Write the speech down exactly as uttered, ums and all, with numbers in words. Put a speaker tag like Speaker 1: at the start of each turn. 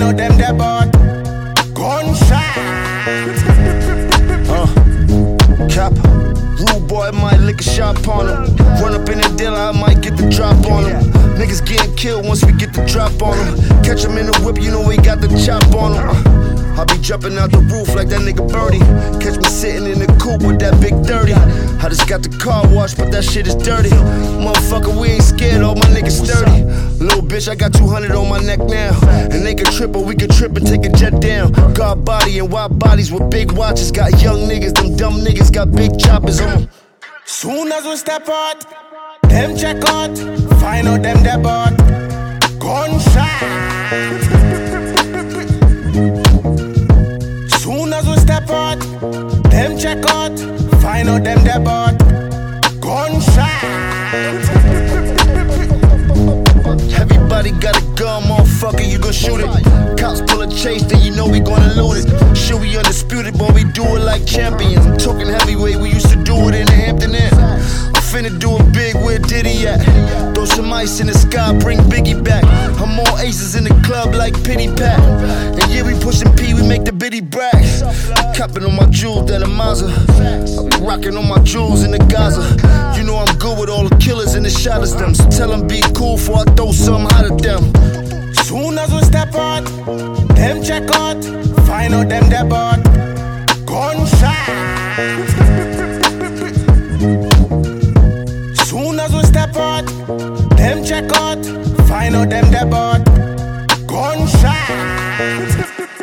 Speaker 1: find out them that bought gunshot.
Speaker 2: Uh, Cap, rude boy might lick a shot on him. Run up in the dealer, I might get the drop on him. Niggas getting killed once we get the drop on him. Catch him in the whip, you know we got the chop on him. uh, I be jumping out the roof like that nigga Birdie. Catch me sitting in the coupe with that big thirty. I just got the car washed, but that shit is dirty. Motherfucker, we ain't scared, all my niggas sturdy. Little bitch, I got two hundred on my neck now. And they can trip, or we can trip and take a jet down. God body and wide bodies with big watches. Got young niggas, them dumb niggas got big choppers on them.
Speaker 1: Soon as we step out, them check out, find out them that bought gunshot. Soon as we step out, them check out, find out them that bought gunshot.
Speaker 2: Everybody got a gun, motherfucker, you gon' shoot it. Cops pull a chase, then you know we gonna loot it. Shit, we undisputed, but we do it like champions. I'm talking heavyweight, we used to do it in the Hampton Inn. I'm finna do it big, where Diddy at? Throw some ice in the sky, bring Biggie back. I'm all aces in the club like Pity Pat. And yeah, we pushin' P, we make the bitty brag. I'm copping on my jewels, that a Mazda. I be rocking on my jewels in the Gaza. You know I'm good with all the killers and the shotters them. So tell them be cool before I throw something hot at them.
Speaker 1: Soon as we step out, them check out, find out them that bought gunshot. Soon as we step out, them check out, find out them that bought gunshot.